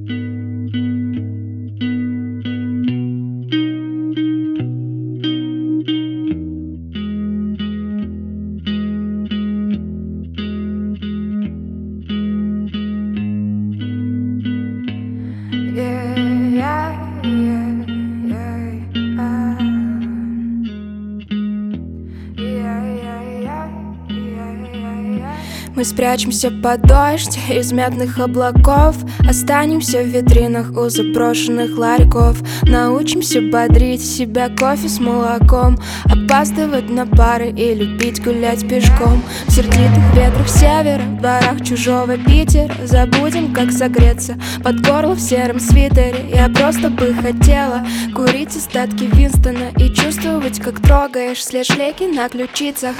Мы спрячемся под дождь из медных облаков, останемся в витринах у заброшенных ларьков. Научимся бодрить себя кофе с молоком, опаздывать на пары и любить гулять пешком. В сердитых ветрах севера, в дворах чужого Питера забудем, как согреться под горло в сером свитере. Я просто бы хотела курить остатки Винстона и чувствовать, как трогаешь след шлейки на ключицах.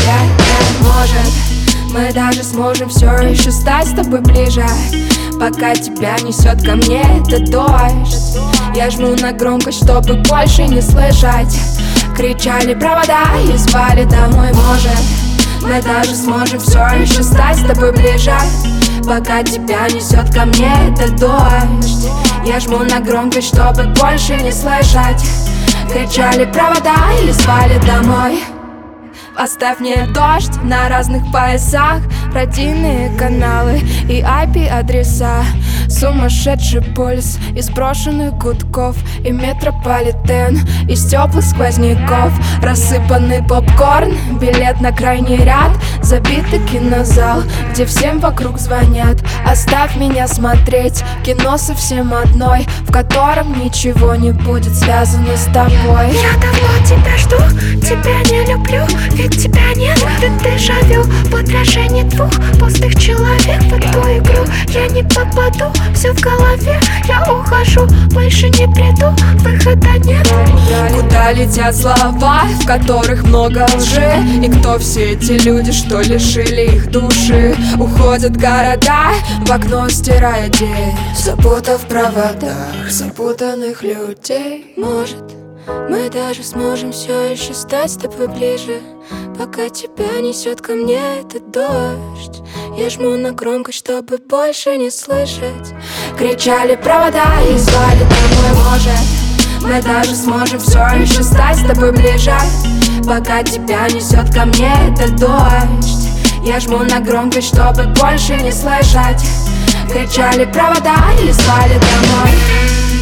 Может, мы даже сможем все еще стать с тобой ближе, пока тебя несет ко мне этот дождь. Я жму на громкость, чтобы больше не слышать. Кричали провода и звали домой. Может, мы даже сможем все еще стать с тобой ближе, пока тебя несет ко мне этот дождь. Я жму на громкость, чтобы больше не слышать. Кричали провода и звали домой. Оставь мне дождь на разных поясах, родийные каналы и IP-адреса. Сумасшедший пульс из брошенных гудков и метрополитен из теплых сквозняков. Рассыпанный попкорн, билет на крайний ряд, забитый кинозал, где всем вокруг звонят. Оставь меня смотреть кино совсем одной, в котором ничего не будет связано с тобой. Я давно тебя жду, тебя не люблю, ведь тебя нет. Это дежавю в отражении двух пустых человек в эту игру. Я не попаду, все в голове, я ухожу, больше не приду, выхода нет. Куда летят слова, в которых много лжи? И кто все эти люди, что лишили их души? Уходят города, в окно стирая день, запутав в проводах запутанных людей. Может, мы даже сможем все еще стать с тобой ближе, пока тебя несет ко мне этот дождь. Я жму на громкость, чтобы больше не слышать. Кричали провода и звали домой. Может, мы даже сможем все еще стать с тобой ближе, пока тебя несет ко мне этот дождь. Я жму на громкость, чтобы больше не слышать. Кричали провода и звали домой.